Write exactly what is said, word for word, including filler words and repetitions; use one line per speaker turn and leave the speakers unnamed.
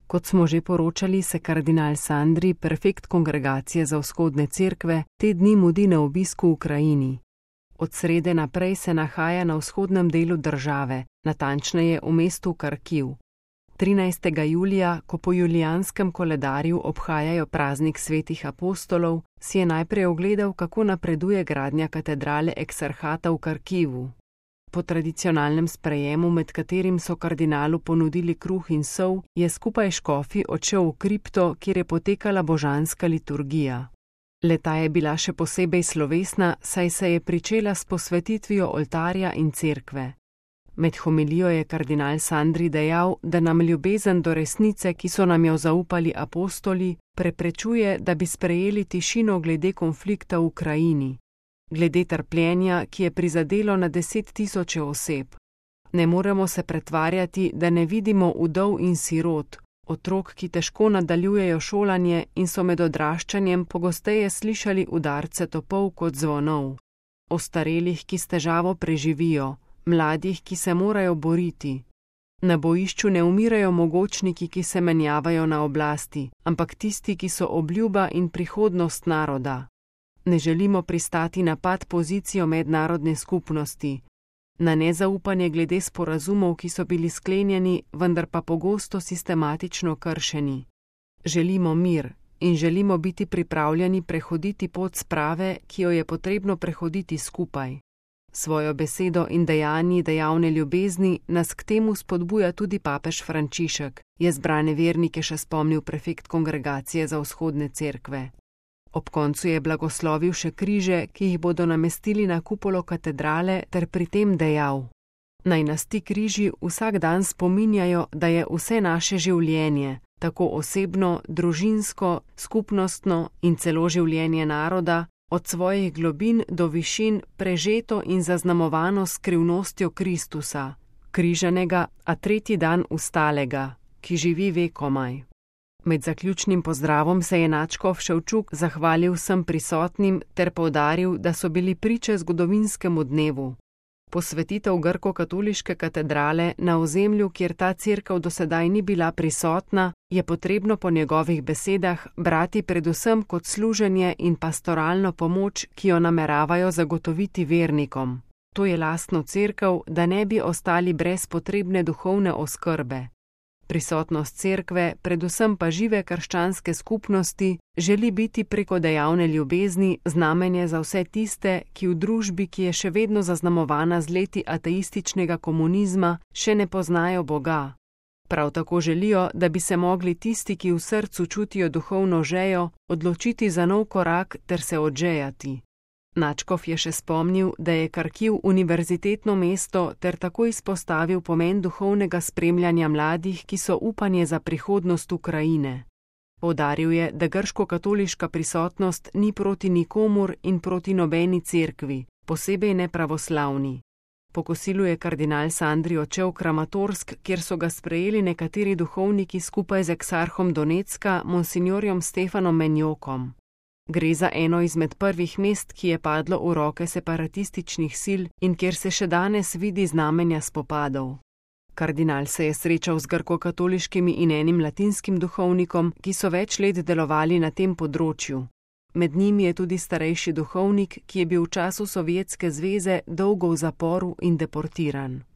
Kot smo že poročali, se kardinal Sandri, prefekt Kongregacije za vzhodne cerkve, te dni mudi na obisku v Ukrajini. Od srede naprej se nahaja na vzhodnem delu države, natančneje v mestu Karkiv. trinajstega julija, ko po julijanskem koledarju obhajajo praznik svetih apostolov, si je najprej ogledal, kako napreduje gradnja katedrale Eksarhata v Karkivu. Po tradicionalnem sprejemu, med katerim so kardinalu ponudili kruh in sol, je skupaj s škofi odšel v kripto, kjer je potekala božanska liturgija. Leta je bila še posebej slovesna, saj se je pričela s posvetitvijo oltarja in cerkve. Med homilijo je kardinal Sandri dejal, da nam ljubezen do resnice, ki so nam jo zaupali apostoli, preprečuje, da bi sprejeli tišino glede konflikta v Ukrajini, glede trpljenja, ki je prizadelo na deset tisoče oseb. Ne moremo se pretvarjati, da ne vidimo vdov in sirot, otrok, ki težko nadaljujejo šolanje in so med odraščanjem pogosteje slišali udarce topov kot zvonov, ostarelih, ki s težavo preživijo, mladih, ki se morajo boriti. Na bojišču ne umirajo mogočniki, ki se menjavajo na oblasti, ampak tisti, ki so obljuba in prihodnost naroda. Ne želimo pristati na pad pozicijo mednarodne skupnosti, na nezaupanje glede sporazumov, ki so bili sklenjeni, vendar pa pogosto sistematično kršeni. Želimo mir in želimo biti pripravljeni prehoditi pot sprave, ki jo je potrebno prehoditi skupaj. Svojo besedo in dejanji dejavne ljubezni nas k temu spodbuja tudi papež Frančišek, je zbrane vernike še spomnil prefekt Kongregacije za vzhodne cerkve. Ob koncu je blagoslovil še križe, ki jih bodo namestili na kupolo katedrale, ter pri tem dejal: Naj nas ti križi vsak dan spominjajo, da je vse naše življenje, tako osebno, družinsko, skupnostno in celo življenje naroda, od svojih globin do višin prežeto in zaznamovano s skrivnostjo Kristusa, križanega, a tretji dan vstalega, ki živi vekomaj. Med zaključnim pozdravom se je nadškof Ševčuk zahvalil vsem prisotnim ter poudaril, da so bili priče zgodovinskemu dnevu. Posvetitev grko-katoliške katedrale na ozemlju, kjer ta cerkev do sedaj ni bila prisotna, je potrebno po njegovih besedah brati predvsem kot služenje in pastoralno pomoč, ki jo nameravajo zagotoviti vernikom. To je lastno cerkev, da ne bi ostali brez potrebne duhovne oskrbe. Prisotnost cerkve, predvsem pa žive krščanske skupnosti, želi biti preko dejavne ljubezni znamenje za vse tiste, ki v družbi, ki je še vedno zaznamovana z leti ateističnega komunizma, še ne poznajo Boga. Prav tako želijo, da bi se mogli tisti, ki v srcu čutijo duhovno žejo, odločiti za nov korak ter se odžejati. Nadškof je še spomnil, da je Karkiv univerzitetno mesto ter tako izpostavil pomen duhovnega spremljanja mladih, ki so upanje za prihodnost Ukrajine. Poudaril je, da grško-katoliška prisotnost ni proti nikomur in proti nobeni cerkvi, posebej ne pravoslavni. Po kosilu je kardinal Sandri odšel v Kramatorsk, kjer so ga sprejeli nekateri duhovniki skupaj z eksarhom Donecka, monsinjorjem Stefanom Menjokom. Gre za eno izmed prvih mest, ki je padlo v roke separatističnih sil in kjer se še danes vidi znamenja spopadov. Kardinal se je srečal z grko-katoliškimi in enim latinskim duhovnikom, ki so več let delovali na tem področju. Med njimi je tudi starejši duhovnik, ki je bil v času Sovjetske zveze dolgo v zaporu in deportiran.